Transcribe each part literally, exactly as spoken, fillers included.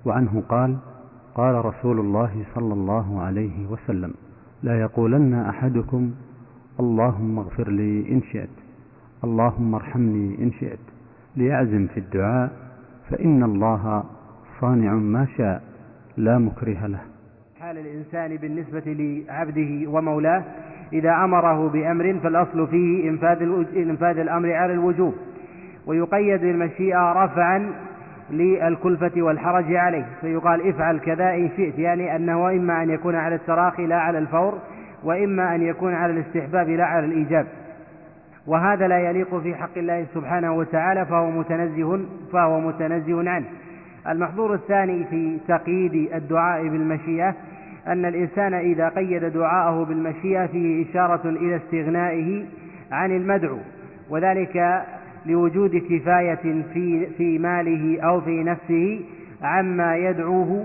وعنه قال: قال رسول الله صلى الله عليه وسلم: لا يقولن أحدكم اللهم اغفر لي إن شئت، اللهم ارحمني إن شئت، ليعزم في الدعاء، فإن الله صانع ما شاء لا مكره له. حال الإنسان بالنسبة لعبده ومولاه إذا أمره بأمر فالأصل فيه إنفاذ الأمر على الوجوب، ويقيد المشيئة رفعا للكلفة والحرج عليه، فيقال افعل كذا إن شئت، يعني أنه إما أن يكون على التراخي لا على الفور، وإما أن يكون على الاستحباب لا على الإيجاب، وهذا لا يليق في حق الله سبحانه وتعالى، فهو متنزه فهو متنزه عنه. المحظور الثاني في تقييد الدعاء بالمشيئة أن الإنسان إذا قيد دعاءه بالمشيئة فيه إشارة إلى استغنائه عن المدعو، وذلك لوجود كفاية في في ماله أو في نفسه عما يدعوه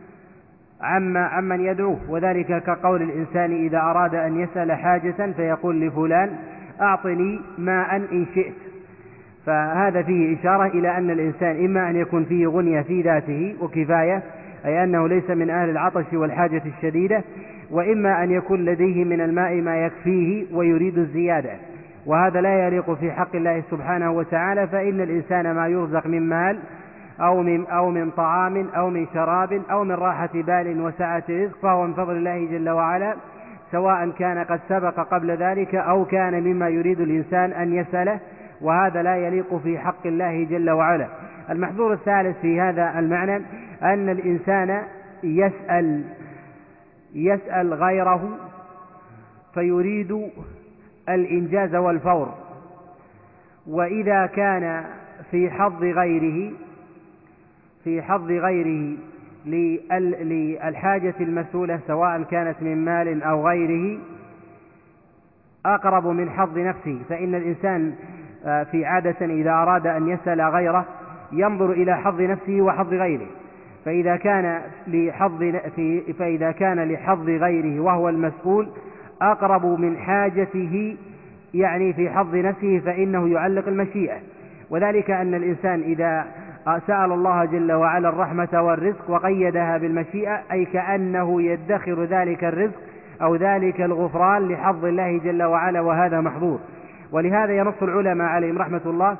عما عمن يدعوه، وذلك كقول الإنسان إذا أراد أن يسأل حاجة فيقول لفلان أعطني ماء إن شئت، فهذا فيه إشارة إلى أن الإنسان إما أن يكون فيه غنية في ذاته وكفاية، أي أنه ليس من أهل العطش والحاجة الشديدة، وإما أن يكون لديه من الماء ما يكفيه ويريد الزيادة، وهذا لا يليق في حق الله سبحانه وتعالى، فإن الإنسان ما يرزق من مال أو من, أو من طعام أو من شراب أو من راحة بال وسعة رزق فهو من فضل الله جل وعلا، سواء كان قد سبق قبل ذلك أو كان مما يريد الإنسان أن يسأله، وهذا لا يليق في حق الله جل وعلا. المحظور الثالث في هذا المعنى أن الإنسان يسأل يسأل غيره فيريد الإنجاز والفور، وإذا كان في حظ غيره في حظ غيره للحاجة المسؤولة سواء كانت من مال أو غيره أقرب من حظ نفسه، فإن الإنسان في عادة إذا أراد أن يسأل غيره ينظر إلى حظ نفسه وحظ غيره، فإذا كان لحظ فإذا كان لحظ غيره وهو المسؤول أقرب من حاجته يعني في حظ نفسه فإنه يعلق المشيئة، وذلك أن الإنسان إذا سأل الله جل وعلا الرحمة والرزق وقيدها بالمشيئة أي كأنه يدخر ذلك الرزق أو ذلك الغفران لحظ الله جل وعلا، وهذا محظور. ولهذا ينص العلماء عليهم رحمة الله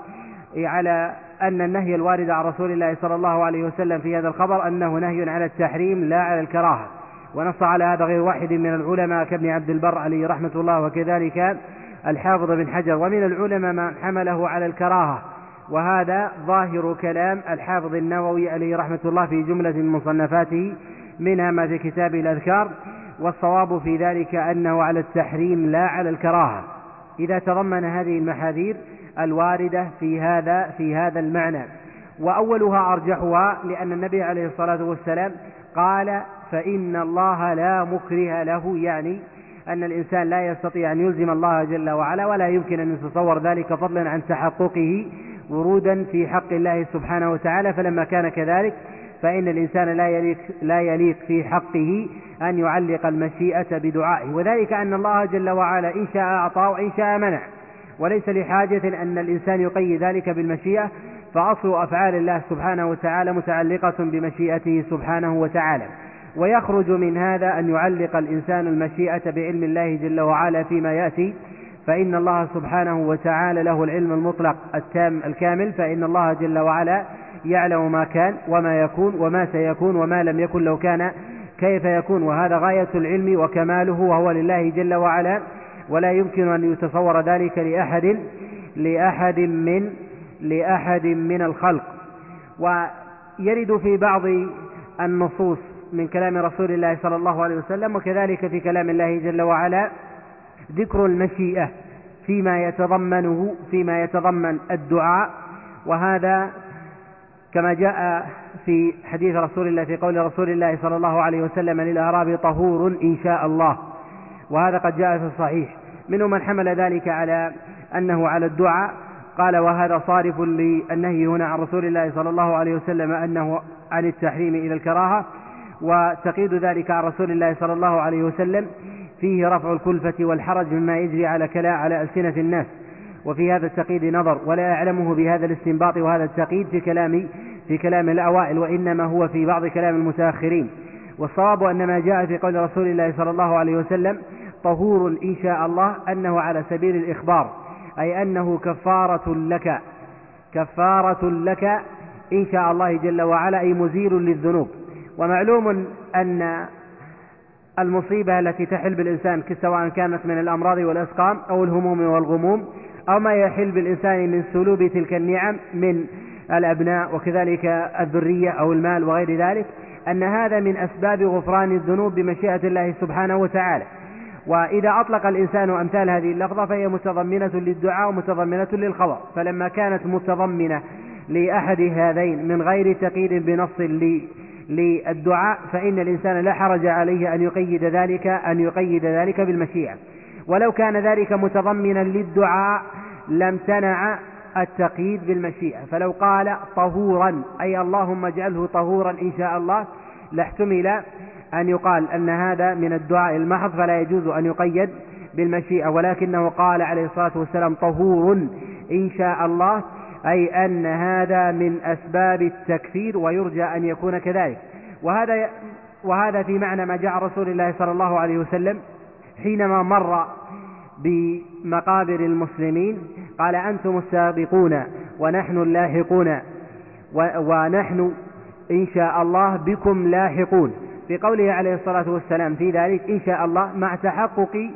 على أن النهي الوارد عن رسول الله صلى الله عليه وسلم في هذا الخبر أنه نهي على التحريم لا على الكراهة، ونص على هذا غير واحد من العلماء كابن عبد البر عليه رحمة الله، وكذلك الحافظ بن حجر، ومن العلماء من حمله على الكراهة، وهذا ظاهر كلام الحافظ النووي عليه رحمة الله في جملة من مصنفاته منها ما في كتاب الأذكار، والصواب في ذلك أنه على التحريم لا على الكراهة إذا تضمن هذه المحاذير الواردة في هذا في هذا المعنى. وأولها أرجحها لأن النبي عليه الصلاة والسلام قال فإن الله لا مكره له، يعني أن الإنسان لا يستطيع أن يلزم الله جل وعلا، ولا يمكن أن يتصور ذلك فضلا عن تحققه ورودا في حق الله سبحانه وتعالى، فلما كان كذلك فإن الإنسان لا يليق, لا يليق في حقه أن يعلق المشيئة بدعائه، وذلك أن الله جل وعلا إن شاء أعطى وإن شاء منع، وليس لحاجة أن الإنسان يقيد ذلك بالمشيئة، فأصل أفعال الله سبحانه وتعالى متعلقة بمشيئته سبحانه وتعالى. ويخرج من هذا أن يعلق الإنسان المشيئة بعلم الله جل وعلا فيما يأتي، فإن الله سبحانه وتعالى له العلم المطلق التام الكامل، فإن الله جل وعلا يعلم ما كان وما يكون وما سيكون وما لم يكن لو كان كيف يكون، وهذا غاية العلم وكماله، وهو لله جل وعلا، ولا يمكن أن يتصور ذلك لأحد لأحد من لأحد من الخلق. ويرد في بعض النصوص من كلام رسول الله صلى الله عليه وسلم وكذلك في كلام الله جل وعلا ذكر المشيئة فيما يتضمنه فيما يتضمن الدعاء، وهذا كما جاء في حديث رسول الله في قول رسول الله صلى الله عليه وسلم للأعراب طهور إن شاء الله، وهذا قد جاء في الصحيح. منهم من حمل ذلك على أنه على الدعاء، قال وهذا صارف للنهي هنا عن رسول الله صلى الله عليه وسلم أنه عن التحريم إلى الكراهة، وتقييد ذلك عن رسول الله صلى الله عليه وسلم فيه رفع الكلفة والحرج مما يجري على كلا على ألسنة الناس، وفي هذا التقييد نظر ولا أعلمه بهذا الاستنباط وهذا التقييد في كلام في كلام الأوائل، وإنما هو في بعض كلام المتأخرين. والصواب أن ما جاء في قول رسول الله صلى الله عليه وسلم طهور إن شاء الله أنه على سبيل الإخبار، أي أنه كفارة لك كفارة لك إن شاء الله جل وعلا، أي مزيل للذنوب. ومعلوم أن المصيبة التي تحل بالإنسان سواء كانت من الأمراض والأسقام أو الهموم والغموم أو ما يحل بالإنسان من سلوب تلك النعم من الأبناء وكذلك الذرية أو المال وغير ذلك، أن هذا من أسباب غفران الذنوب بمشيئة الله سبحانه وتعالى. وإذا أطلق الإنسان أمثال هذه اللفظة فهي متضمنة للدعاء ومتضمنة للخبر، فلما كانت متضمنة لأحد هذين من غير تقييد بنص للدعاء فإن الإنسان لا حرج عليه أن يقيد ذلك أن يقيد ذلك بالمشيئة. ولو كان ذلك متضمنا للدعاء لم تنع التقييد بالمشيئة، فلو قال طهورا أي اللهم اجعله طهورا إن شاء الله لاحتمل أن يقال أن هذا من الدعاء المحض فلا يجوز أن يقيد بالمشيئة، ولكنه قال عليه الصلاة والسلام طهور إن شاء الله، أي أن هذا من أسباب التكفير ويرجى أن يكون كذلك. وهذا وهذا في معنى ما جاء رسول الله صلى الله عليه وسلم حينما مر بمقابر المسلمين قال أنتم السابقون ونحن اللاحقون ونحن إن شاء الله بكم لاحقون، في قوله عليه الصلاة والسلام في ذلك إن شاء الله مع تحقق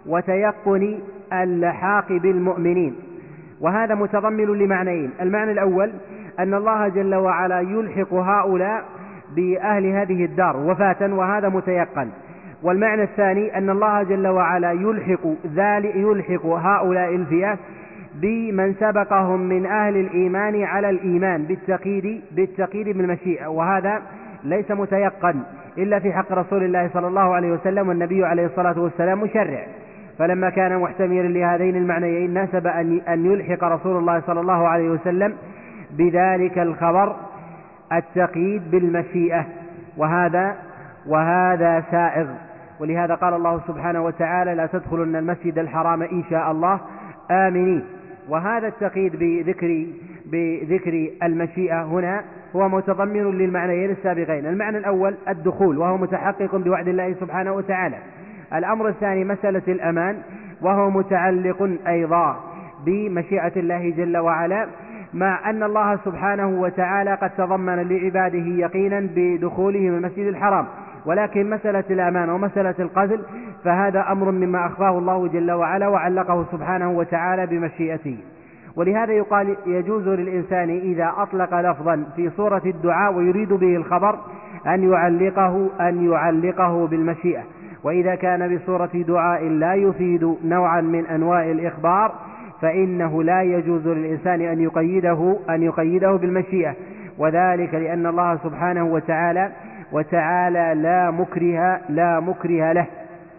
وتيقن اللحاق بالمؤمنين. وهذا متضمن لمعنيين: المعنى الأول أن الله جل وعلا يلحق هؤلاء بأهل هذه الدار وفاة وهذا متيقن. والمعنى الثاني أن الله جل وعلا يلحق ذلك يلحق هؤلاء الفئات بمن سبقهم من أهل الإيمان على الإيمان بالتقييد بالتقييد بالمشيئة، وهذا ليس متيقن إلا في حق رسول الله صلى الله عليه وسلم، والنبي عليه الصلاة والسلام مشرع، فلما كان محتملا لهذين المعنيين ناسب أن يلحق رسول الله صلى الله عليه وسلم بذلك الخبر التقييد بالمشيئة، وهذا وهذا سائغ. ولهذا قال الله سبحانه وتعالى لا تدخلن المسجد الحرام إن شاء الله آمنين. وهذا التقييد بذكر بذكر المشيئة هنا هو متضمن للمعنيين السابقين: المعنى الأول الدخول وهو متحقق بوعد الله سبحانه وتعالى، الأمر الثاني مسألة الأمان وهو متعلق أيضا بمشيئة الله جل وعلا، مع أن الله سبحانه وتعالى قد تضمن لعباده يقينا بدخولهم المسجد الحرام، ولكن مسألة الأمان ومسألة القتل فهذا أمر مما أخفاه الله جل وعلا وعلقه سبحانه وتعالى بمشيئته. ولهذا يقال يجوز للإنسان إذا أطلق لفظا في صورة الدعاء ويريد به الخبر أن يعلقه أن يعلقه بالمشيئة، وإذا كان بصورة دعاء لا يفيد نوعا من أنواع الإخبار فإنه لا يجوز للإنسان أن يقيده أن يقيده بالمشيئة، وذلك لأن الله سبحانه وتعالى وتعالى لا مكره لا مكره له.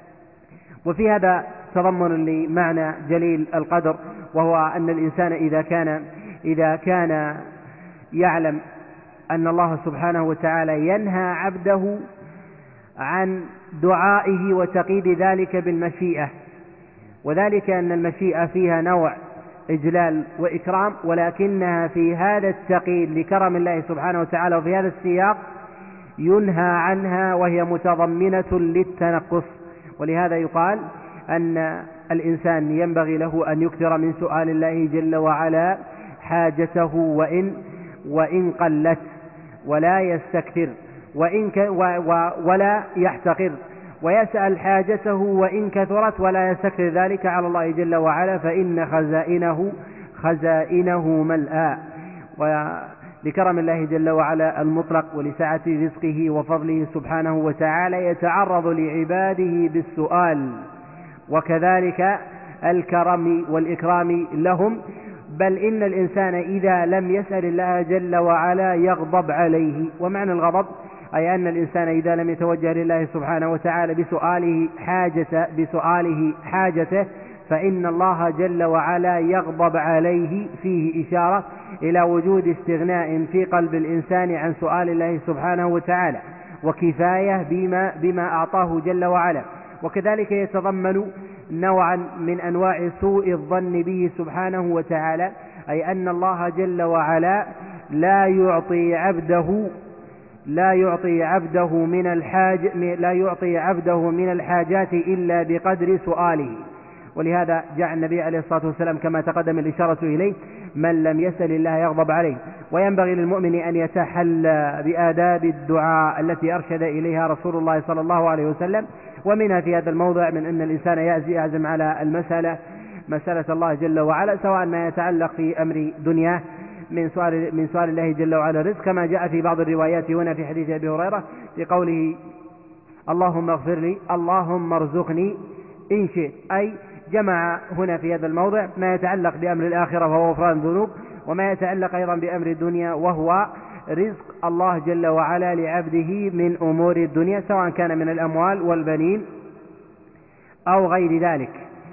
وفي هذا تضمن لمعنى جليل القدر، وهو أن الإنسان إذا كان إذا كان يعلم أن الله سبحانه وتعالى ينهى عبده عن دعائه وتقييد ذلك بالمشيئة، وذلك أن المشيئة فيها نوع إجلال وإكرام، ولكنها في هذا التقييد لكرم الله سبحانه وتعالى وفي هذا السياق ينهى عنها وهي متضمنة للتنقص. ولهذا يقال أن الإنسان ينبغي له أن يكثر من سؤال الله جل وعلا حاجته وإن وإن قلت، ولا يستكثر وإن ك ولا يحتقر، ويسأل حاجته وإن كثرت ولا يستكثر ذلك على الله جل وعلا، فإن خزائنه خزائنه ملآ. ولكرم الله جل وعلا المطلق ولسعة رزقه وفضله سبحانه وتعالى يتعرض لعباده بالسؤال، وكذلك الكرم والإكرام لهم، بل إن الإنسان إذا لم يسأل الله جل وعلا يغضب عليه. ومعنى الغضب أي أن الإنسان إذا لم يتوجه لله سبحانه وتعالى بسؤاله حاجة بسؤاله حاجته فإن الله جل وعلا يغضب عليه، فيه إشارة إلى وجود استغناء في قلب الإنسان عن سؤال الله سبحانه وتعالى وكفاية بما, بما أعطاه جل وعلا. وكذلك يتضمن نوعا من أنواع سوء الظن به سبحانه وتعالى، أي أن الله جل وعلا لا يعطي عبده لا يعطي عبده من الحاج لا يعطي عبده من الحاجات إلا بقدر سؤاله. ولهذا جاء النبي عليه الصلاة والسلام كما تقدم الإشارة إليه: من لم يسأل الله يغضب عليه. وينبغي للمؤمن أن يتحلى بآداب الدعاء التي أرشد إليها رسول الله صلى الله عليه وسلم. ومنها في هذا الموضع من أن الإنسان يعزم على المسألة مسألة الله جل وعلا، سواء ما يتعلق في أمر دنياه من سؤال من سؤال الله جل وعلا الرزق، كما جاء في بعض الروايات هنا في حديث أبي هريرة في قوله: اللهم اغفر لي، اللهم ارزقني إن شئت، أي جمع هنا في هذا الموضع ما يتعلق بأمر الآخرة وهو غفران الذنوب، وما يتعلق أيضا بأمر الدنيا وهو رزق الله جل وعلا لعبده من أمور الدنيا، سواء كان من الأموال والبنين أو غير ذلك.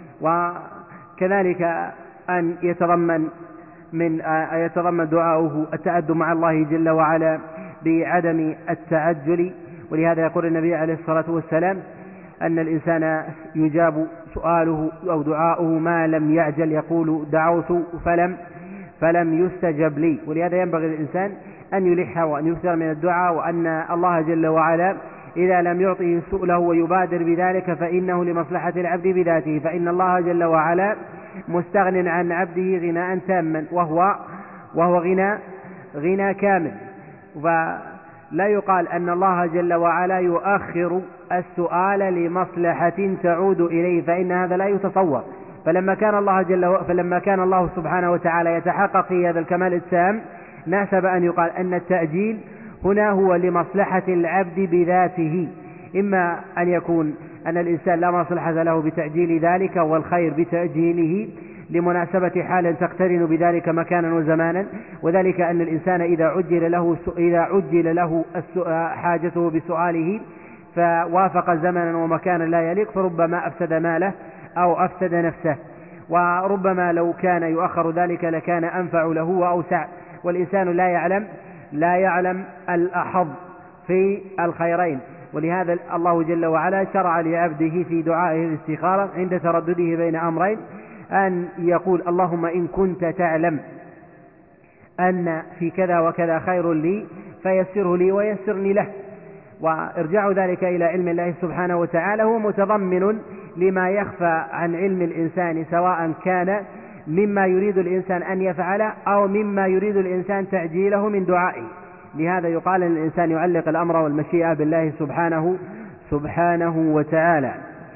وكذلك أن يتضمن من يتضمن دعاؤه التأدب مع الله جل وعلا بعدم التعجل. ولهذا يقول النبي عليه الصلاة والسلام أن الإنسان يجاب سؤاله أو دعاؤه ما لم يعجل، يقول: دعوت فلم فلم يستجب لي. ولهذا ينبغي للإنسان أن يلح وأن يكثر من الدعاء، وأن الله جل وعلا إذا لم يعطه سؤله ويبادر بذلك فإنه لمصلحة العبد بذاته، فإن الله جل وعلا مستغن عن عبده غناء تاما، وهو وهو غنى غنى كامل. فلا يقال أن الله جل وعلا يؤخر السؤال لمصلحة تعود إليه، فإن هذا لا يتصور. فلما كان الله جل و... فلما كان الله سبحانه وتعالى يتحقق في هذا الكمال التام، ناسب أن يقال أن التأجيل هنا هو لمصلحة العبد بذاته، إما أن يكون أن الإنسان لا مصلحة له بتأجيل ذلك والخير بتأجيله لمناسبة حال تقترن بذلك مكانا وزمانا، وذلك أن الإنسان إذا عجل له إذا عجل له حاجته بسؤاله فوافق زمنا ومكانا لا يليق، فربما أفسد ماله أو أفسد نفسه، وربما لو كان يؤخر ذلك لكان أنفع له وأوسع. والإنسان لا يعلم لا يعلم الأحظ في الخيرين، ولهذا الله جل وعلا شرع لعبده في دعائه الاستخارة عند تردده بين أمرين أن يقول: اللهم إن كنت تعلم أن في كذا وكذا خير لي فيسره لي ويسرني له. وارجع ذلك إلى علم الله سبحانه وتعالى هو متضمن لما يخفى عن علم الإنسان، سواء كان مما يريد الإنسان أن يفعله أو مما يريد الإنسان تعجيله من دعائه. لهذا يقال أن الإنسان يعلق الأمر والمشيئة بالله سبحانه سبحانه وتعالى.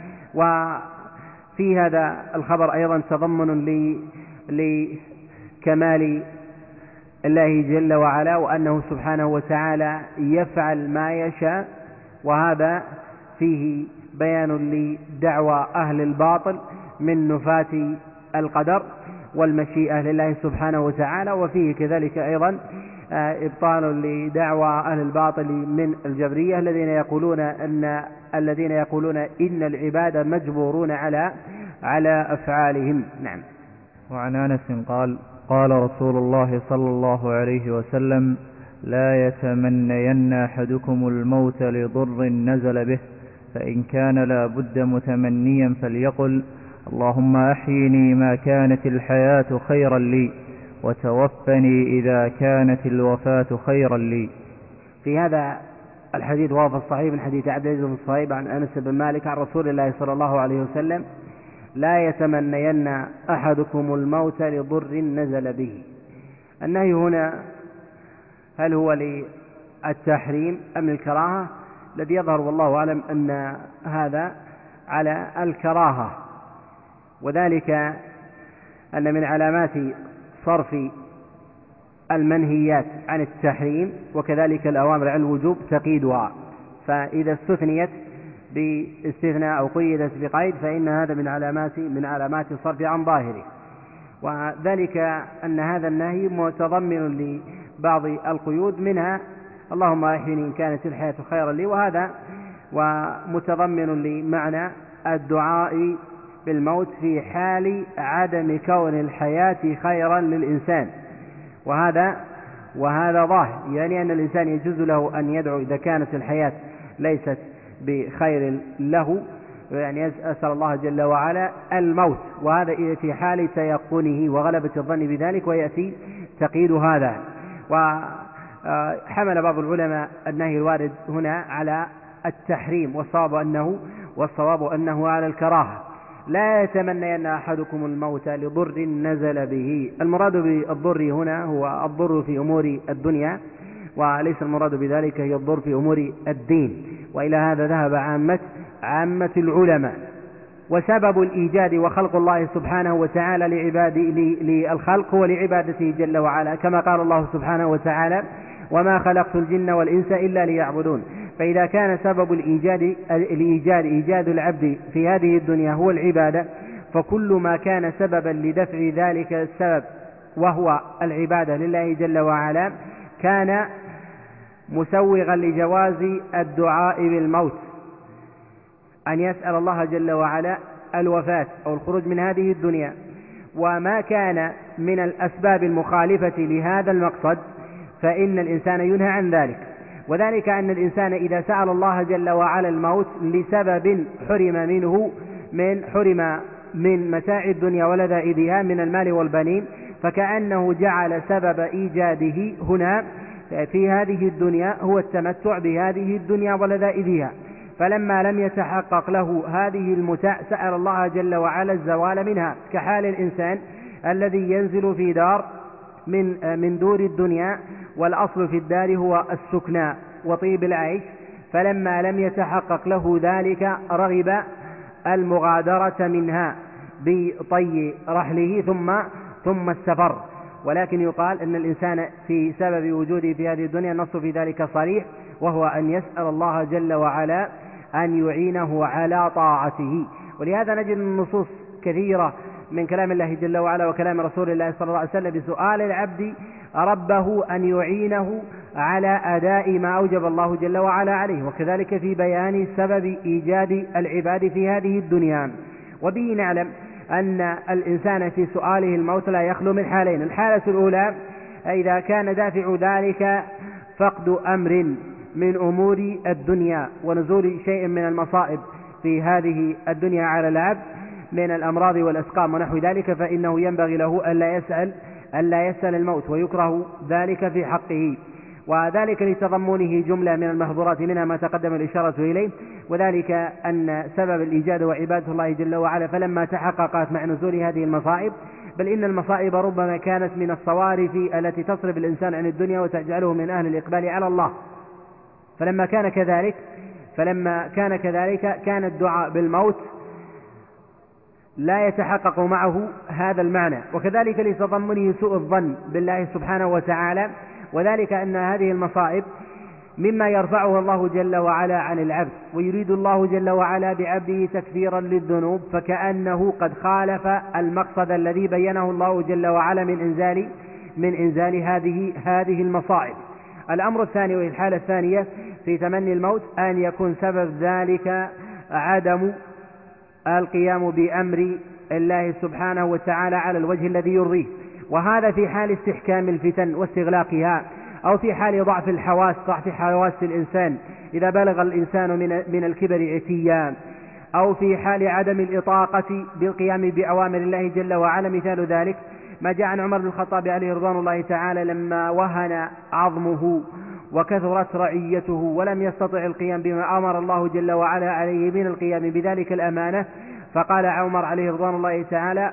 وفي هذا الخبر أيضا تضمن لكمال الله جل وعلا، وأنه سبحانه وتعالى يفعل ما يشاء، وهذا فيه بيان لدعوى أهل الباطل من نفاة القدر والمشيئة لله سبحانه وتعالى، وفيه كذلك أيضا إبطال لدعوى أهل الباطل من الجبرية الذين يقولون أن الذين يقولون إن العباد مجبورون على على أفعالهم. نعم. وعن أنس قال: قال رسول الله صلى الله عليه وسلم: لا يتمنين أحدكم الموت لضر نزل به، فإن كان لا بد متمنيا فليقل: اللهم أحيني ما كانت الحياة خيرا لي، وتوفني إذا كانت الوفاة خيرا لي. في هذا الحديث وهو الصحيح من حديث عبد العزيز بن صهيب عن أنس بن مالك عن رسول الله صلى الله عليه وسلم: لا يتمنين أحدكم الموت لضر نزل به. النهي هنا هل هو للتحريم أم الكراهة؟ الذي يظهر والله أعلم أن هذا على الكراهة، وذلك أن من علامات صرف المنهيات عن التحريم وكذلك الأوامر عن الوجوب تقييدها، فإذا استثنيت باستثناء أو قيدت بقيد فإن هذا من علامات من علامات الصرف عن ظاهره. وذلك أن هذا النهي متضمن لبعض القيود، منها اللهم أحيني إن كانت الحياة خيرا لي، وهذا ومتضمن لمعنى الدعاء بالموت في حال عدم كون الحياة خيرا للإنسان، وهذا وهذا ظاهر، يعني أن الإنسان يجوز له أن يدعو إذا كانت الحياة ليست بخير له، يعني أسأل الله جل وعلا الموت، وهذا في حال تيقنه وغلبة الظن بذلك، ويأتي تقييد هذا. وحمل بعض العلماء النهي الوارد هنا على التحريم، والصواب أنه والصواب أنه على الكراهة. لا يتمنين أحدكم الموت لضر نزل به. المراد بالضر هنا هو الضر في أمور الدنيا، وليس المراد بذلك هي الضر في أمور الدين، وإلى هذا ذهب عامة عامة العلماء. وسبب الإيجاد وخلق الله سبحانه وتعالى لعباد للخلق هو لعبادته جل وعلا، كما قال الله سبحانه وتعالى: وما خلقت الجن والإنس إلا ليعبدون. فإذا كان سبب الإيجاد الإيجاد إيجاد العبد في هذه الدنيا هو العبادة، فكل ما كان سببا لدفع ذلك السبب وهو العبادة لله جل وعلا كان مسوغا لجواز الدعاء بالموت، أن يسأل الله جل وعلا الوفاة أو الخروج من هذه الدنيا. وما كان من الأسباب المخالفة لهذا المقصد فإن الإنسان ينهى عن ذلك، وذلك أن الإنسان إذا سأل الله جل وعلا الموت لسبب حرم منه من حرم من متاع الدنيا ولذائذها من المال والبنين، فكأنه جعل سبب إيجاده هنا في هذه الدنيا هو التمتع بهذه الدنيا ولذائذها. فلما لم يتحقق له هذه المتاع سأل الله جل وعلا الزوال منها، كحال الإنسان الذي ينزل في دار من من دور الدنيا، والأصل في الدار هو السكنى وطيب العيش، فلما لم يتحقق له ذلك رغب المغادرة منها بطي رحله ثم ثم السفر. ولكن يقال أن الإنسان في سبب وجوده في هذه الدنيا النص في ذلك صريح، وهو أن يسأل الله جل وعلا أن يعينه على طاعته. ولهذا نجد النصوص كثيرة من كلام الله جل وعلا وكلام رسول الله صلى الله عليه وسلم بسؤال العبد ربه أن يعينه على أداء ما أوجب الله جل وعلا عليه، وكذلك في بيان سبب إيجاد العباد في هذه الدنيا. وبه نعلم أن الإنسان في سؤاله الموت لا يخلو من حالين: الحالة الأولى إذا كان دافع ذلك فقد أمر من أمور الدنيا ونزول شيء من المصائب في هذه الدنيا على العبد من الأمراض والأسقام ونحو ذلك، فإنه ينبغي له ألا يسأل ألا يسأل الموت، ويكره ذلك في حقه، وذلك لتضمنه جملة من المحظورات منها ما تقدم الإشارة إليه، وذلك أن سبب الإيجاد وعبادة الله جل وعلا فلما تحققت مع نزول هذه المصائب، بل إن المصائب ربما كانت من الصوارف التي تصرف الإنسان عن الدنيا وتجعله من أهل الإقبال على الله، فلما كان كذلك فلما كان كذلك كان الدعاء بالموت لا يتحقق معه هذا المعنى، وكذلك لتضمنه سوء الظن بالله سبحانه وتعالى، وذلك أن هذه المصائب مما يرفعه الله جل وعلا عن العبد، ويريد الله جل وعلا بعبده تكفيرا للذنوب، فكأنه قد خالف المقصد الذي بينه الله جل وعلا من إنزال من إنزال هذه هذه المصائب. الأمر الثاني وهي الحالة الثانية في تمني الموت أن يكون سبب ذلك عدم القيام بأمر الله سبحانه وتعالى على الوجه الذي يرضيه، وهذا في حال استحكام الفتن واستغلاقها، أو في حال ضعف الحواس ضعف حواس الإنسان إذا بلغ الإنسان من من الكبر عتيا، أو في حال عدم الإطاقة بالقيام بأوامر الله جل وعلا. مثال ذلك ما جاء عن عمر بن الخطاب عليه رضوان الله تعالى لما وهن عظمه وكثرت رعيته ولم يستطع القيام بما أمر الله جل وعلا عليه من القيام بذلك الأمانة، فقال عمر عليه رضوان الله تعالى: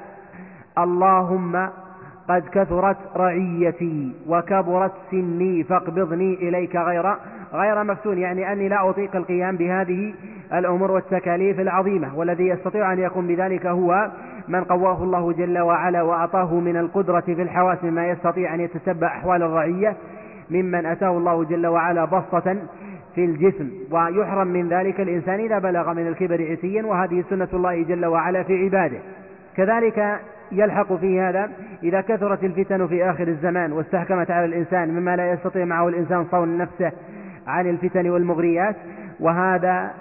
اللهم قد كثرت رعيتي وكبرت سني فاقبضني إليك غير غير مفتون، يعني أني لا أطيق القيام بهذه الأمور والتكاليف العظيمة، والذي يستطيع أن يقوم بذلك هو من قواه الله جل وعلا وأعطاه من القدرة في الحواس مما يستطيع أن يتتبع أحوال الرعية، ممن أتاه الله جل وعلا بسطة في الجسم، ويحرم من ذلك الإنسان إذا بلغ من الكبر عتيا، وهذه سنة الله جل وعلا في عباده. كذلك يلحق في هذا إذا كثرت الفتن في آخر الزمان واستحكمت على الإنسان مما لا يستطيع معه الإنسان صون نفسه عن الفتن والمغريات، وهذا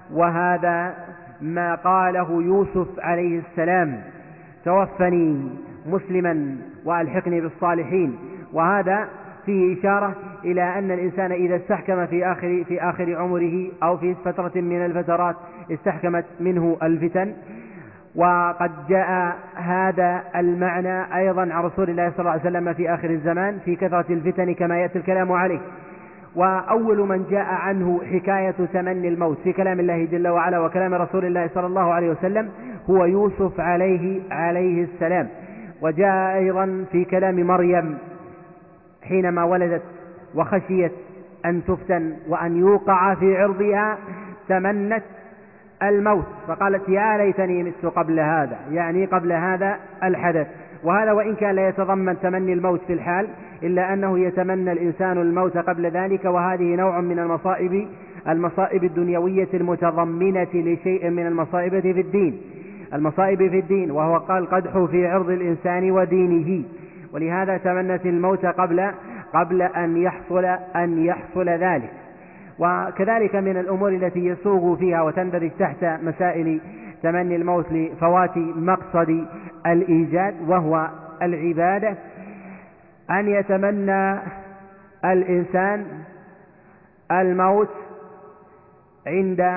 وهذا ما قاله يوسف عليه السلام: توفني مسلما وألحقني بالصالحين. وهذا فيه إشارة إلى أن الإنسان إذا استحكم في آخر في آخر عمره أو في فترة من الفترات استحكمت منه الفتن وقد جاء هذا المعنى أيضا عن رسول الله صلى الله عليه وسلم في آخر الزمان في كثرة الفتن كما يأتي الكلام عليه. وأول من جاء عنه حكاية تمني الموت في كلام الله جل وعلا وكلام رسول الله صلى الله عليه وسلم هو يوسف عليه عليه السلام. وجاء أيضا في كلام مريم حينما ولدت وخشيت أن تفتن وأن يوقع في عرضها تمنت الموت فقالت يا ليتني مت قبل هذا، يعني قبل هذا الحدث. وهذا وإن كان لا يتضمن تمني الموت في الحال إلا أنه يتمنى الإنسان الموت قبل ذلك، وهذه نوع من المصائب المصائب الدنيوية المتضمنة لشيء من المصائب في الدين المصائب في الدين وهو قال قدح في عرض الإنسان ودينه، ولهذا تمنت الموت قبل قبل أن يحصل أن يحصل ذلك. وكذلك من الأمور التي يسوغ فيها وتندرج تحت مسائل تمني الموت لفوات مقصد الإيجاد وهو العبادة أن يتمنى الإنسان الموت عند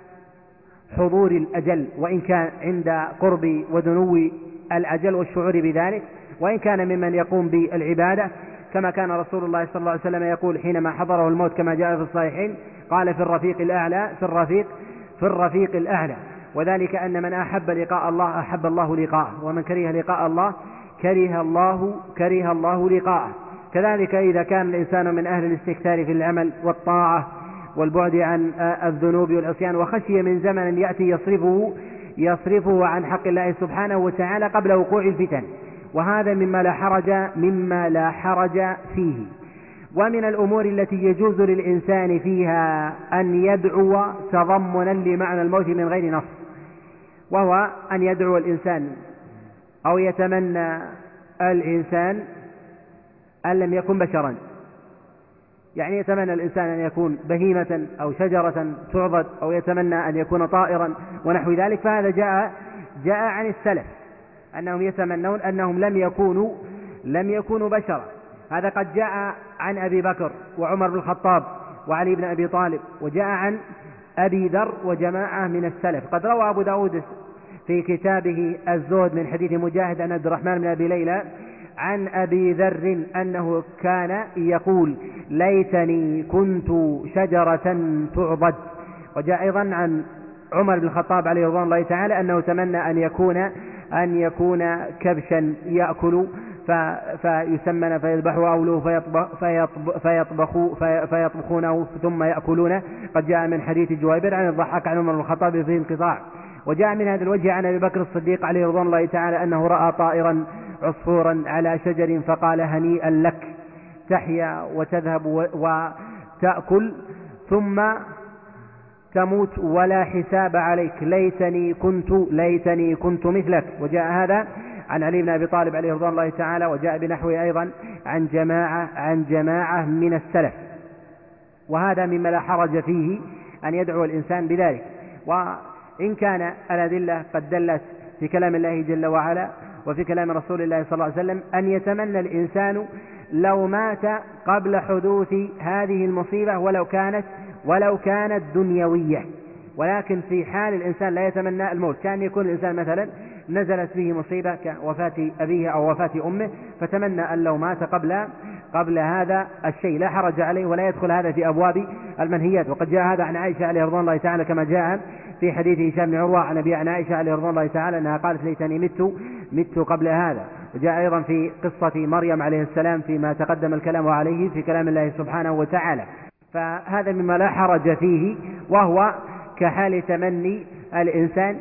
حضور الأجل، وإن كان عند قرب ودنو الأجل والشعور بذلك، وإن كان ممن يقوم بالعبادة كما كان رسول الله صلى الله عليه وسلم يقول حينما حضره الموت كما جاء في الصحيحين قال في الرفيق الأعلى في الرفيق في الرفيق الأعلى. وذلك أن من أحب لقاء الله أحب الله لقاءه، ومن كره لقاء الله كره الله كره الله لقاءه. كذلك إذا كان الإنسان من أهل الاستكثار في العمل والطاعة والبعد عن الذنوب والعصيان وخشي من زمن يأتي يصرفه يصرفه عن حق الله سبحانه وتعالى قبل وقوع الفتن، وهذا مما لا حرج مما لا حرج فيه. ومن الأمور التي يجوز للإنسان فيها أن يدعو تضمنا لمعنى الموت من غير نص، وهو أن يدعو الإنسان أو يتمنى الإنسان أن لم يكن بشرا، يعني يتمنى الإنسان أن يكون بهيمة أو شجرة تعضد أو يتمنى أن يكون طائرا ونحو ذلك. فهذا جاء جاء عن السلف أنهم يتمنون أنهم لم يكونوا لم يكونوا بشرا. هذا قد جاء عن أبي بكر وعمر بن الخطاب وعلي بن أبي طالب، وجاء عن أبي ذر وجماعة من السلف. قد روى أبو داود في كتابه الزهد من حديث مجاهد عن عبد الرحمن بن أبي ليلى عن أبي ذر أنه كان يقول ليتني كنت شجرة تعضد. وجاء أيضا عن عمر بن الخطاب عليه رضوان الله تعالى أنه تمنى أن يكون أن يكون كبشا يأكل فيسمن فيذبحوا أوله فيطبخ فيطبخ فيطبخ فيطبخونه ثم يأكلونه. قد جاء من حديث جويبر عن الضحاك عن عمر بن الخطاب في انقطاع. وجاء من هذا الوجه عن أبي بكر الصديق عليه رضوان الله تعالى أنه رأى طائرا عصفورا على شجر فقال هنيئا لك تحيا وتذهب وتأكل ثم تموت ولا حساب عليك ليتني كنت ليتني كنت مثلك. وجاء هذا عن علي بن أبي طالب عليه رضوان الله تعالى، وجاء بنحوه أيضا عن جماعة عن جماعة من السلف. وهذا مما لا حرج فيه أن يدعو الإنسان بذلك. وإن كان الأدلة قد دلت في كلام الله جل وعلا وفي كلام رسول الله صلى الله عليه وسلم أن يتمنى الإنسان لو مات قبل حدوث هذه المصيبة ولو كانت ولو كانت دنيوية، ولكن في حال الإنسان لا يتمنى الموت كان يكون الإنسان مثلا نزلت به مصيبة كوفاة أبيه أو وفاة أمه فتمنى أن لو مات قبل قبل هذا الشيء لا حرج عليه ولا يدخل هذا في أبواب المنهيات. وقد جاء هذا عن عائشة عليه رضوان الله تعالى كما جاء في حديث هشام بن عروة عن أبي عن عائشة عليه رضوان الله تعالى أنها قالت ليتني مت مت قبل هذا. وجاء أيضا في قصة مريم عليه السلام فيما تقدم الكلام عليه في كلام الله سبحانه وتعالى. فهذا مما لا حرج فيه، وهو كحال تمني الإنسان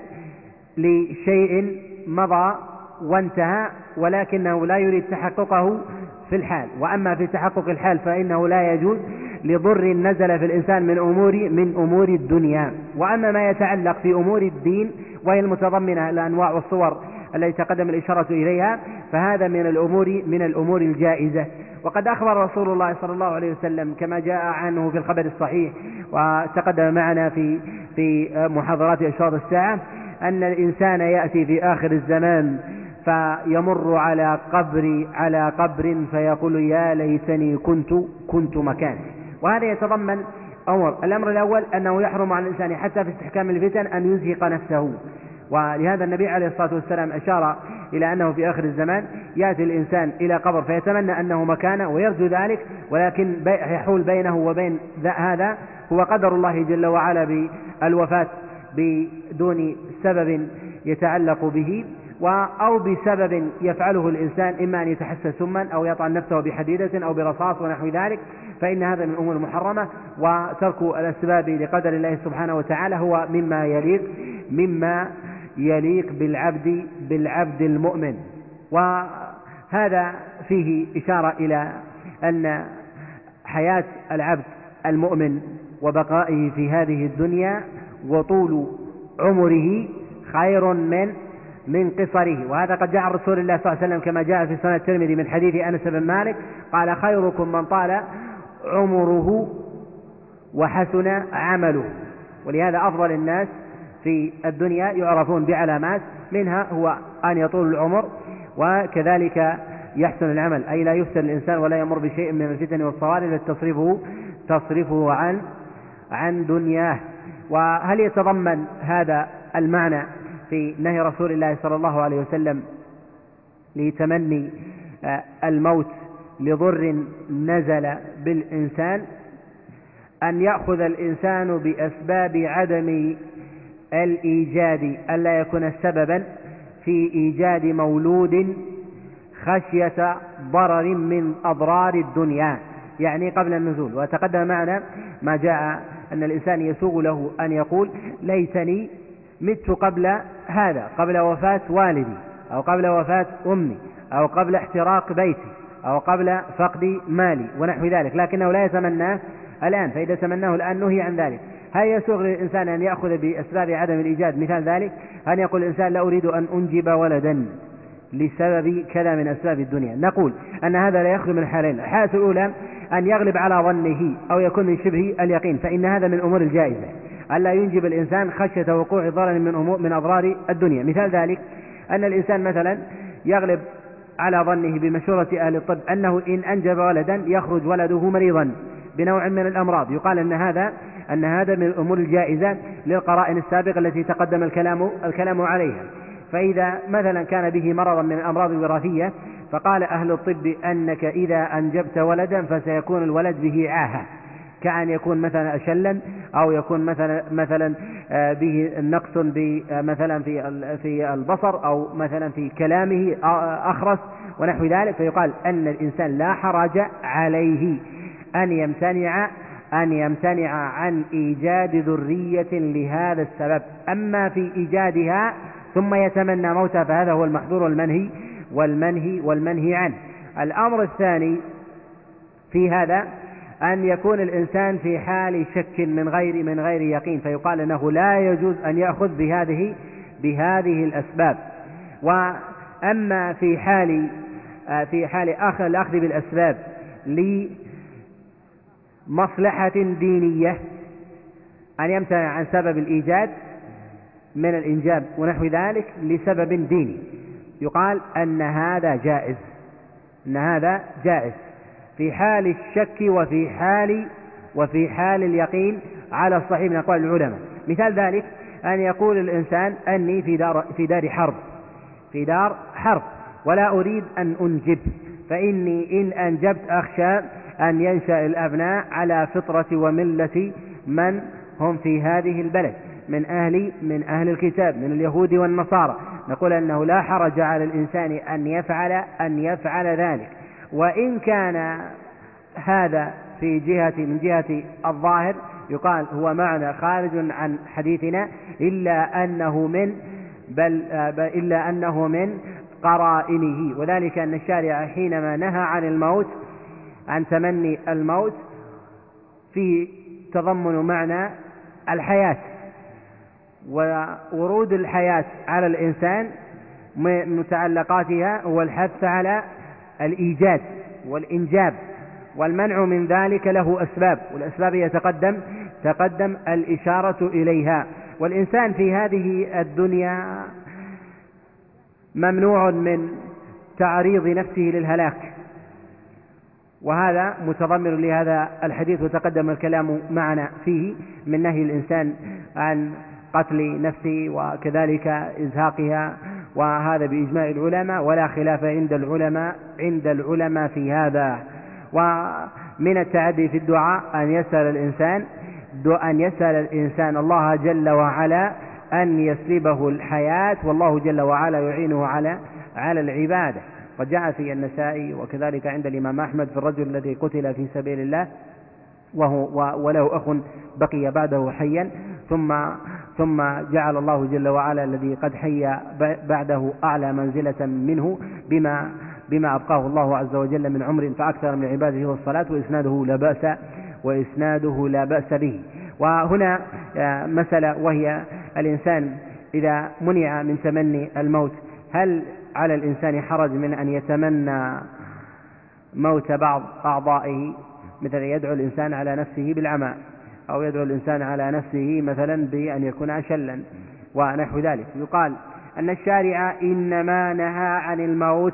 لشيء مضى وانتهى ولكنه لا يريد تحققه في الحال. وأما في تحقق الحال فإنه لا يجوز لضر نزل في الإنسان من أمور من أمور الدنيا. وأما ما يتعلق في أمور الدين وهي المتضمنة الأنواع والصور التي تقدم الإشارة إليها فهذا من الأمور من الأمور الجائزة. وقد أخبر رسول الله صلى الله عليه وسلم كما جاء عنه في الخبر الصحيح وتقدم معنا في في محاضرات إشراط الساعة أن الإنسان يأتي في آخر الزمان فيمر على قبر على قبر فيقول يا ليتني كنت كنت مكانه. وهذا يتضمن أمر. الأمر الأول أنه يحرم على الإنسان حتى في استحكام الفتن أن يزهق نفسه ولهذا النبي عليه الصلاة والسلام أشار إلى أنه في آخر الزمان يأتي الإنسان إلى قبر فيتمنى أنه مكانه ويرجو ذلك، ولكن يحول بينه وبين هذا هو قدر الله جل وعلا بالوفاة بدون سبب يتعلق به، أو بسبب يفعله الإنسان، إما أن يتحسس سما أو يطعن نفسه بحديدة أو برصاص ونحو ذلك، فإن هذا من الأمور المحرمة. وترك الأسباب لقدر الله سبحانه وتعالى هو مما يليق مما يليق بالعبد بالعبد المؤمن. وهذا فيه إشارة إلى أن حياة العبد المؤمن وبقائه في هذه الدنيا وطول عمره خير من من قصره. وهذا قد جاء عن رسول الله صلى الله عليه وسلم كما جاء في سنن الترمذي من حديث أنس بن مالك قال: خيركم من طال عمره وحسن عمله. ولهذا أفضل الناس في الدنيا يعرفون بعلامات، منها هو أن يطول العمر وكذلك يحسن العمل، أي لا يفتن الإنسان ولا يمر بشيء من الفتن والصوارف التي تصرفه تصرفه عن عن دنياه. وهل يتضمن هذا المعنى في نهي رسول الله صلى الله عليه وسلم لتمني الموت لضر نزل بالإنسان أن يأخذ الإنسان بأسباب عدم الإيجاد، ألا يكون سببا في إيجاد مولود خشية ضرر من أضرار الدنيا، يعني قبل النزول. وتقدم معنا ما جاء أن الإنسان يسوغ له أن يقول: ليتني مت قبل هذا، قبل وفاة والدي، أو قبل وفاة أمي، أو قبل احتراق بيتي، أو قبل فقد مالي ونحو ذلك، لكنه لا يتمناه الآن، فإذا تمناه الآن نهي عن ذلك. هل يسوغ للإنسان أن يأخذ بأسباب عدم الإيجاد؟ مثال ذلك أن يقول الإنسان: لا أريد أن أنجب ولدا لسبب كذا من أسباب الدنيا. نقول أن هذا لا يخلو من حالين: الحالة الأولى أن يغلب على ظنه أو يكون من شبه اليقين، فإن هذا من الأمور الجائزة، ألا ينجب الإنسان خشية وقوع ضرر من أمور من أضرار الدنيا. مثال ذلك أن الإنسان مثلا يغلب على ظنه بمشورة أهل الطب أنه إن أنجب ولدا يخرج ولده مريضا بنوع من الأمراض، يقال أن هذا أن هذا من الأمور الجائزة للقرائن السابقة التي تقدم الكلام الكلام عليها. فإذا مثلا كان به مرضا من الأمراض الوراثية، فقال أهل الطب أنك إذا أنجبت ولدا فسيكون الولد به عاهة، كأن يكون مثلا أشلا، أو يكون مثلا مثلا به نقص مثلا في في البصر، أو مثلا في كلامه أخرس ونحو ذلك، فيقال أن الإنسان لا حرج عليه أن يمتنع أن يمتنع عن إيجاد ذرية لهذا السبب. أما في إيجادها ثم يتمنى موتها فهذا هو المحظور والمنهي والمنهي والمنهي عنه. الأمر الثاني في هذا أن يكون الإنسان في حال شك من غير من غير يقين، فيقال أنه لا يجوز أن يأخذ بهذه بهذه الأسباب. وأما في حال في حال آخر الأخذ بالأسباب لمصلحة دينية، أن يمتنع عن سبب الإيجاد من الإنجاب ونحو ذلك لسبب ديني، يقال أن هذا جائز أن هذا جائز في حال الشك وفي حال وفي حال اليقين على الصحيح من أقوال العلماء. مثال ذلك أن يقول الإنسان: أني في دار في دار حرب في دار حرب ولا أريد أن أنجب، فإني إن أنجبت أخشى أن ينشأ الأبناء على فطرة وملة من هم في هذه البلد من أهل من أهل الكتاب من اليهود والنصارى. نقول أنه لا حرج على الإنسان أن يفعل أن يفعل ذلك، وإن كان هذا في جهة من جهة الظاهر يقال هو معنى خارج عن حديثنا، إلا أنه من بل إلا أنه من قرائنه، وذلك أن الشارع حينما نهى عن الموت عن تمني الموت في تضمن معنى الحياة، وورود الحياة على الإنسان من متعلقاتها هو الحث على الإيجاد والإنجاب، والمنع من ذلك له أسباب، والأسباب يتقدم تقدم الإشارة إليها. والإنسان في هذه الدنيا ممنوع من تعريض نفسه للهلاك، وهذا متضمن لهذا الحديث وتقدم الكلام معنا فيه من نهي الإنسان عن قتل نفسه وكذلك إزهاقها، وهذا بإجماع العلماء ولا خلاف عند العلماء عند العلماء في هذا. ومن التعدي في الدعاء أن يسأل الإنسان أن يسأل الإنسان الله جل وعلا أن يسلبه الحياة، والله جل وعلا يعينه على على العبادة. وجاء في النسائي وكذلك عند الإمام أحمد في الرجل الذي قتل في سبيل الله وهو وله أخ بقي بعده حيا، ثم ثم جعل الله جل وعلا الذي قد حي بعده أعلى منزلة منه بما بما أبقاه الله عز وجل من عمر فأكثر من عباده والصلاة، وإسناده لا بأس وإسناده لا بأس به. وهنا مسألة وهي الإنسان إذا منع من تمني الموت، هل على الإنسان حرج من أن يتمنى موت بعض أعضائه، مثل يدعو الإنسان على نفسه بالعمى، أو يدعو الإنسان على نفسه مثلا بأن يكون أشلا ونحو ذلك؟ يقال أن الشارع إنما نهى عن الموت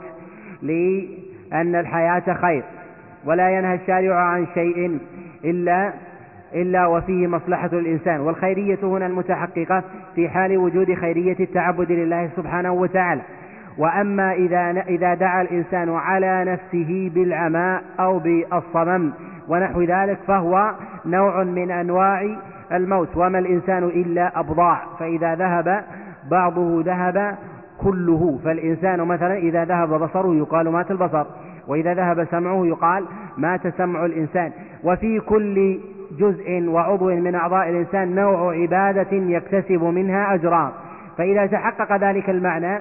لأن الحياة خير، ولا ينهى الشارع عن شيء إلا إلا وفيه مصلحة الإنسان، والخيرية هنا المتحققة في حال وجود خيرية التعبد لله سبحانه وتعالى. وأما إذا إذا دعا الإنسان على نفسه بالعمى أو بالصمم ونحو ذلك فهو نوع من أنواع الموت، وما الإنسان إلا أبضاع، فإذا ذهب بعضه ذهب كله. فالإنسان مثلا إذا ذهب بصره يقال مات البصر، وإذا ذهب سمعه يقال مات سمع الإنسان. وفي كل جزء وعضو من أعضاء الإنسان نوع عبادة يكتسب منها أجرا. فإذا تحقق ذلك المعنى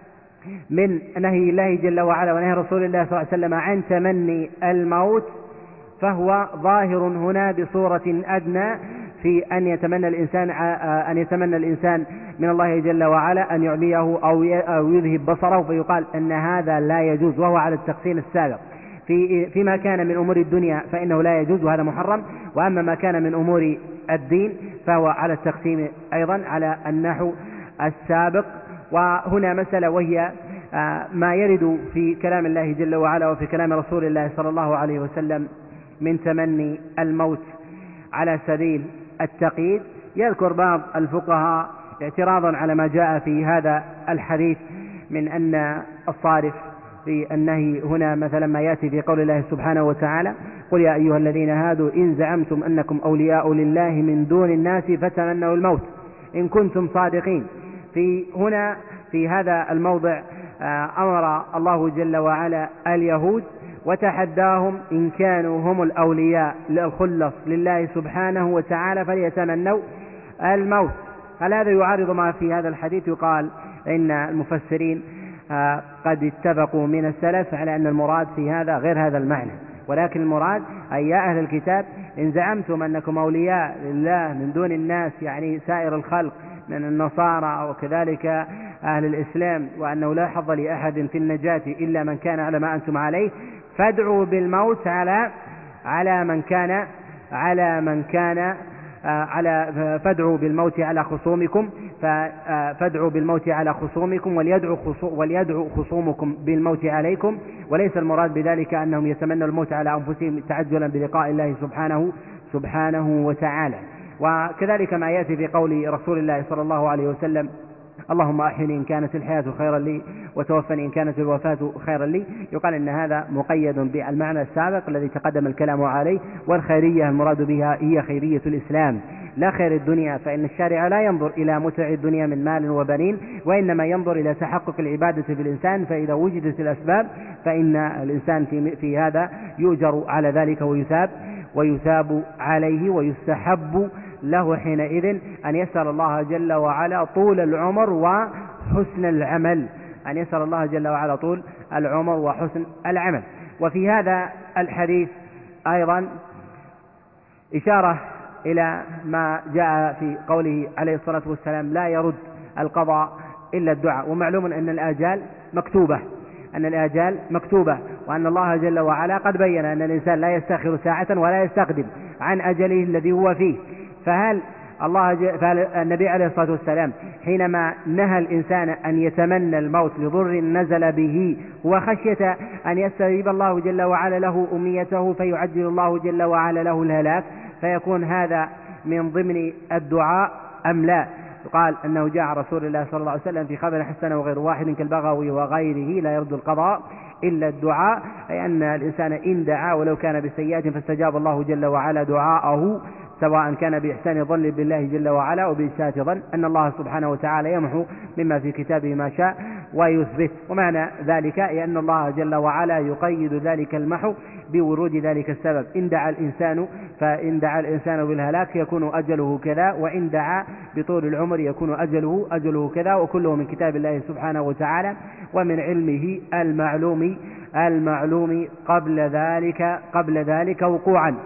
من نهي الله جل وعلا ونهي رسول الله صلى الله عليه وسلم عن تمني الموت، فهو ظاهر هنا بصورة أدنى في أن يتمنى الإنسان أن يتمنى الإنسان من الله جل وعلا أن يعميه أو يذهب بصره، فيقال أن هذا لا يجوز، وهو على التقسيم السابق. في فيما كان من أمور الدنيا فإنه لا يجوز وهذا محرم، وأما ما كان من أمور الدين فهو على التقسيم أيضا على النحو السابق. وهنا مسألة وهي ما يرد في كلام الله جل وعلا وفي كلام رسول الله صلى الله عليه وسلم من تمني الموت على سبيل التقييد. يذكر بعض الفقهاء اعتراضا على ما جاء في هذا الحديث من أن الصارف في النهي هنا مثلا ما يأتي في قول الله سبحانه وتعالى: قل يا أيها الذين هادوا إن زعمتم أنكم أولياء لله من دون الناس فتمنوا الموت إن كنتم صادقين. في هنا في هذا الموضع أمر الله جل وعلا اليهود وتحداهم إن كانوا هم الأولياء الخلص لله سبحانه وتعالى فليتمنوا الموت. هل هذا يعارض ما في هذا الحديث؟ يقال إن المفسرين قد اتفقوا من السلف على أن المراد في هذا غير هذا المعنى، ولكن المراد أي يا أهل الكتاب إن زعمتم أنكم أولياء لله من دون الناس، يعني سائر الخلق من النصارى وكذلك أهل الإسلام، وأنه لا حظ لأحد في النجاة إلا من كان على ما أنتم عليه، فادعوا بالموت على على من كان على من كان على فادعوا بالموت على خصومكم فادعوا بالموت على خصومكم وليدعوا وليدعوا خصومكم بالموت عليكم. وليس المراد بذلك أنهم يتمنوا الموت على أنفسهم تعجلا بلقاء الله سبحانه سبحانه وتعالى. وكذلك ما يأتي في قول رسول الله صلى الله عليه وسلم: اللهم أحيني إن كانت الحياة خيرا لي وتوفني إن كانت الوفاة خيرا لي. يقال إن هذا مقيد بالمعنى السابق الذي تقدم الكلام عليه، والخيرية المراد بها هي خيرية الإسلام لا خير الدنيا، فإن الشارع لا ينظر إلى متع الدنيا من مال وبنين، وإنما ينظر إلى تحقق العبادة في الإنسان، فإذا وجدت الأسباب فإن الإنسان في, في هذا يؤجر على ذلك ويثاب ويثاب عليه، ويستحب له حينئذ أن يسأل الله جل وعلا طول العمر وحسن العمل، أن يسأل الله جل وعلا طول العمر وحسن العمل. وفي هذا الحديث أيضا إشارة إلى ما جاء في قوله عليه الصلاة والسلام: لا يرد القضاء إلا الدعاء. ومعلوم أن الآجال مكتوبة أن الآجال مكتوبة وأن الله جل وعلا قد بين أن الإنسان لا يستأخر ساعة ولا يستقدم عن أجله الذي هو فيه. فهل الله ج... فالنبي عليه الصلاة والسلام حينما نهى الإنسان أن يتمنى الموت لضر نزل به وخشية أن يستجيب الله جل وعلا له أمنيته فيعجل الله جل وعلا له الهلاك، فيكون هذا من ضمن الدعاء أم لا؟ يقال أنه جاء رسول الله صلى الله عليه وسلم في خبر حسنه وغير واحد كالبغوي وغيره لا يرد القضاء إلا الدعاء، أي أن الإنسان إن دعا ولو كان بسيئات فاستجاب الله جل وعلا دعاءه، سواء كان بإحسان ظن بالله جل وعلا أو بإساءة ظن، أن الله سبحانه وتعالى يمحو مما في كتابه ما شاء ويثبت. ومعنى ذلك أن الله جل وعلا يقيد ذلك المحو بورود ذلك السبب. إن دعا الإنسان فإن دعا الإنسان بالهلاك يكون أجله كذا، وإن دعا بطول العمر يكون أجله أجله كذا، وكله من كتاب الله سبحانه وتعالى ومن علمه المعلوم المعلوم قبل ذلك قبل ذلك وقوعا.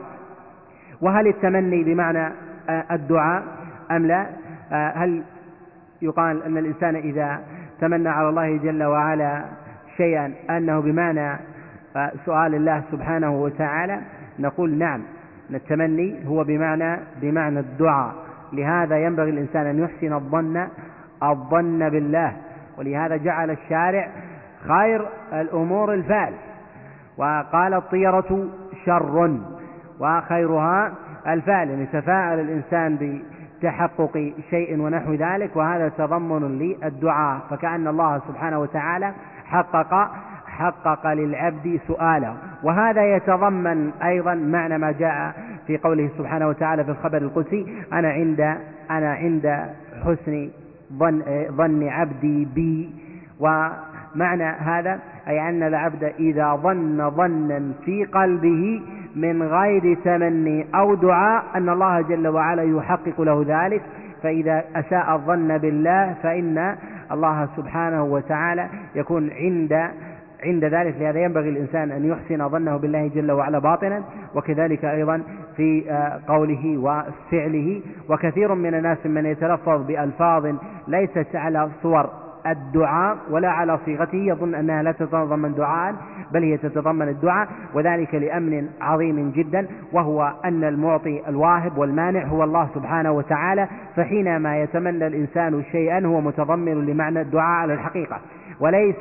وهل التمني بمعنى الدعاء أم لا؟ هل يقال أن الإنسان إذا تمنى على الله جل وعلا شيئا أنه بمعنى سؤال الله سبحانه وتعالى؟ نقول نعم، التمني هو بمعنى بمعنى الدعاء. لهذا ينبغي الإنسان أن يحسن الظن الظن بالله، ولهذا جعل الشارع خير الأمور الفعل، وقال الطيرة شر وخيرها الفعل، يعني يتفاعل الإنسان بتحقق شيء ونحو ذلك، وهذا تضمن للدعاء. فكأن الله سبحانه وتعالى حقق حقق للعبد سؤاله. وهذا يتضمن أيضا معنى ما جاء في قوله سبحانه وتعالى في الخبر القدسي: أنا عند أنا عند حسن ظن, ظن عبدي بي. ومعنى هذا أي أن العبد إذا ظن ظنا في قلبه من غير تمني أو دعاء أن الله جل وعلا يحقق له ذلك. فإذا أساء الظن بالله فإن الله سبحانه وتعالى يكون عند عند ذلك. لهذا ينبغي الإنسان أن يحسن ظنه بالله جل وعلا باطنا، وكذلك أيضا في قوله وفعله. وكثير من الناس من يتلفظ بألفاظ ليست على صور الدعاء ولا على صيغته، يظن أنها لا تتضمن دعاء بل هي تتضمن الدعاء، وذلك لأمر عظيم جدا، وهو أن المعطي الواهب والمانع هو الله سبحانه وتعالى. فحينما يتمنى الإنسان شيئا هو متضمن لمعنى الدعاء على الحقيقة، وليس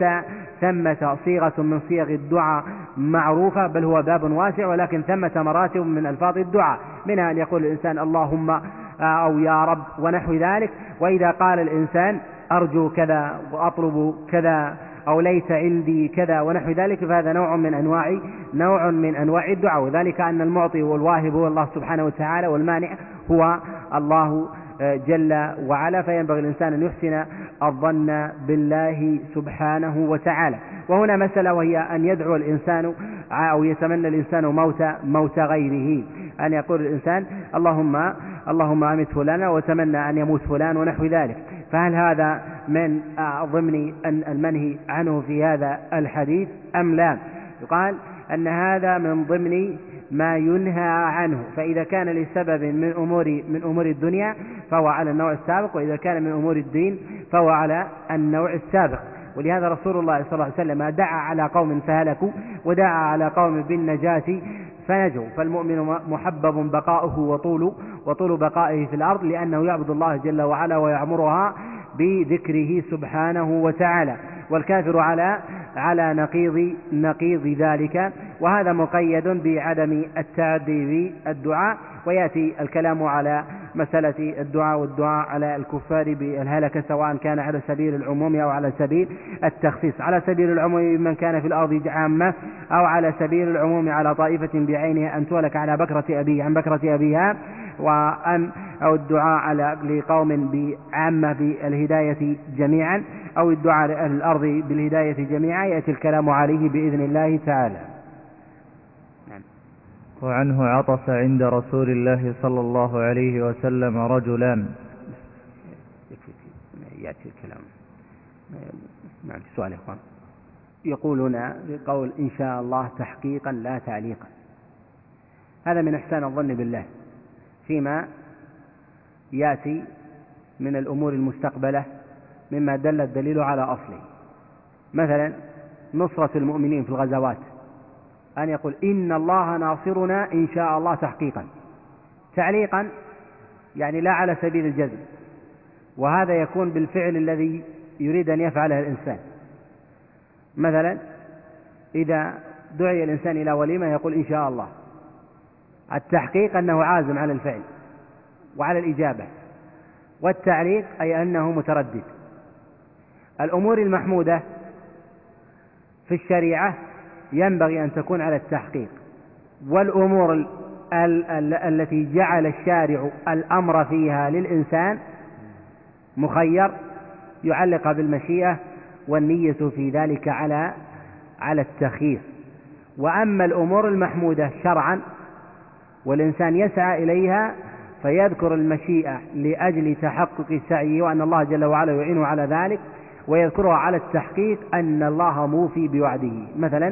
ثمة صيغة من صيغ الدعاء معروفة، بل هو باب واسع، ولكن ثمة مراتب من ألفاظ الدعاء، منها أن يقول الإنسان اللهم أو يا رب ونحو ذلك. وإذا قال الإنسان أرجو كذا وأطلب كذا أو ليس عندي كذا ونحو ذلك، فهذا نوع من أنواع نوع من أنواع الدعاء. وذلك أن المعطي والواهب هو الله سبحانه وتعالى، والمانع هو الله جل وعلا. فينبغي الإنسان أن يحسن الظن بالله سبحانه وتعالى. وهنا مسألة، وهي أن يدعو الإنسان أو يتمنى الإنسان موت موت غيره، أن يقول الإنسان اللهم اللهم أمت فلانا وتمنى أن يموت فلان ونحو ذلك. فهل هذا من ضمن المنهي عنه في هذا الحديث أم لا؟ يقال أن هذا من ضمن ما ينهى عنه. فإذا كان لسبب من أمور من أمور الدنيا فهو على النوع السابق، وإذا كان من أمور الدين فهو على النوع السابق. ولهذا رسول الله صلى الله عليه وسلم دعا على قوم فهلكوا ودعا على قوم بالنجاة فنجوا. فالمؤمن محبب بقاؤه وطول وطول بقائه في الأرض، لأنه يعبد الله جل وعلا ويعمرها بذكره سبحانه وتعالى. والكافر على على نقيض نقيض ذلك، وهذا مقيد بعدم التعدي بالدعاء. ويأتي الكلام على مسألة الدعاء والدعاء على الكفار بالهلكة، سواء كان على سبيل العموم أو على سبيل التخصيص. على سبيل العموم من كان في الأرض عامة، أو على سبيل العموم على طائفة بعينها أن تهلك على بكرة أبيه عن بكرة أبيها، وأن أو الدعاء على لقوم بعامة بالهداية جميعا، أو الدعاء لأهل الأرض بالهداية جميعا. يأتي الكلام عليه بإذن الله تعالى. وعنه عطس عند رسول الله صلى الله عليه وسلم رجلان. يأتي الكلام. نعم. سؤال يا إخوان. يقولون بقول إن شاء الله تحقيقا لا تعليقا. هذا من إحسان الظن بالله فيما يأتي من الأمور المستقبلة مما دل الدليل على أصله. مثلا نصرة المؤمنين في الغزوات، أن يقول إن الله ناصرنا إن شاء الله تحقيقا. تعليقا يعني لا على سبيل الجزم، وهذا يكون بالفعل الذي يريد أن يفعله الإنسان. مثلا إذا دعي الإنسان إلى وليمة يقول إن شاء الله، التحقيق أنه عازم على الفعل وعلى الإجابة. والتعليق أي أنه متردد. الأمور المحمودة في الشريعة ينبغي أن تكون على التحقيق، والأمور ال ال ال التي جعل الشارع الأمر فيها للإنسان مخير يعلق بالمشيئة، والنية في ذلك على على التخيير. وأما الأمور المحمودة شرعا والإنسان يسعى إليها فيذكر المشيئة لأجل تحقق سعيه وأن الله جل وعلا يعينه على ذلك، ويذكرها على التحقيق أن الله موفي بوعده، مثلا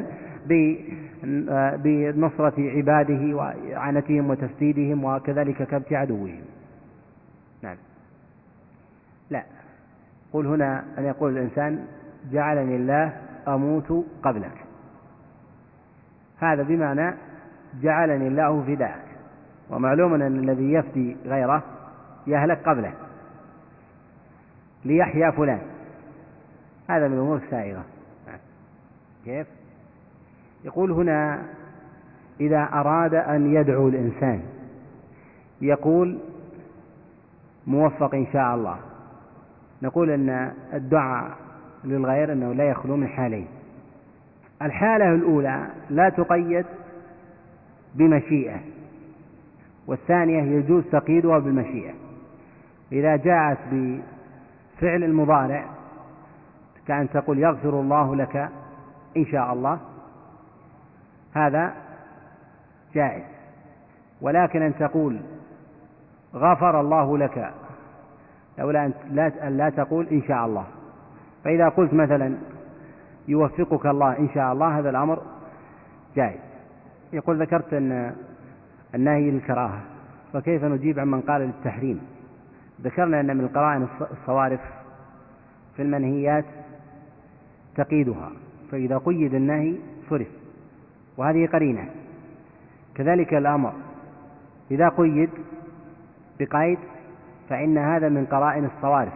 بنصرة عباده وإعانتهم وتسديدهم، وكذلك كبت عدوهم. نعم. لا، قل هنا أن يقول الإنسان جعلني الله أموت قبلك، هذا بمعنى جعلني الله فداك، ومعلوم أن الذي يفدي غيره يهلك قبله ليحيا فلان، هذا من الأمور السائغة. كيف؟ يقول هنا إذا أراد أن يدعو الإنسان يقول موفق إن شاء الله، نقول أن الدعاء للغير أنه لا يخلو من حالين. الحالة الأولى لا تقيد بمشيئة، والثانية يجوز تقييدها بالمشيئة. إذا جاءت بفعل المضارع كأن تقول يغفر الله لك إن شاء الله، هذا جائز، ولكن أن تقول غفر الله لك لولا أن لا, لا تقول إن شاء الله. فإذا قلت مثلا يوفقك الله إن شاء الله هذا الأمر جائز. يقول ذكرت أن النهي للكراهة، فكيف نجيب عن من قال للتحريم؟ ذكرنا أن من القرائن الصوارف في المنهيات تقييدها، فإذا قيد النهي صرف، وهذه قرينة. كذلك الأمر إذا قيد بقيد فإن هذا من قرائن الصوارف،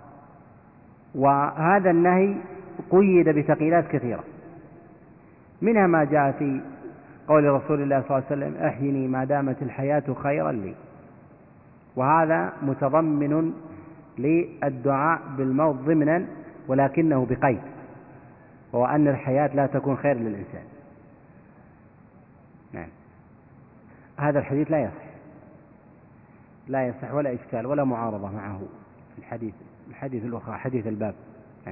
وهذا النهي قيد بتقييدات كثيرة، منها ما جاء في قول رسول الله صلى الله عليه وسلم أحيني ما دامت الحياة خيرا لي، وهذا متضمن للدعاء بالموت ضمنا ولكنه بقيد، وهو أن الحياة لا تكون خير للإنسان. نعم. هذا الحديث لا يصح لا يصح ولا إشكال ولا معارضة معه في الحديث الحديث الأخرى حديث الباب. نعم.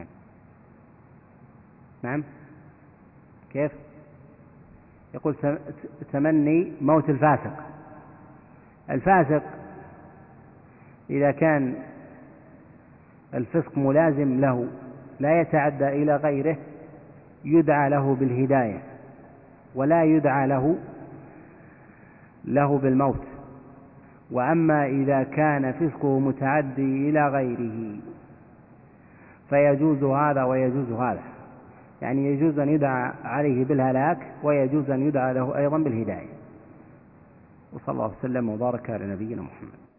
نعم. كيف؟ يقول تمني موت الفاسق. الفاسق إذا كان الفسق ملازم له لا يتعدى إلى غيره يدعى له بالهداية، ولا يدعى له له بالموت. وأما إذا كان فسقه متعدي إلى غيره فيجوز هذا ويجوز هذا، يعني يجوز أن يدعى عليه بالهلاك ويجوز أن يدعى له أيضا بالهداية. وصلى الله وسلم وبارك على نبينا محمد.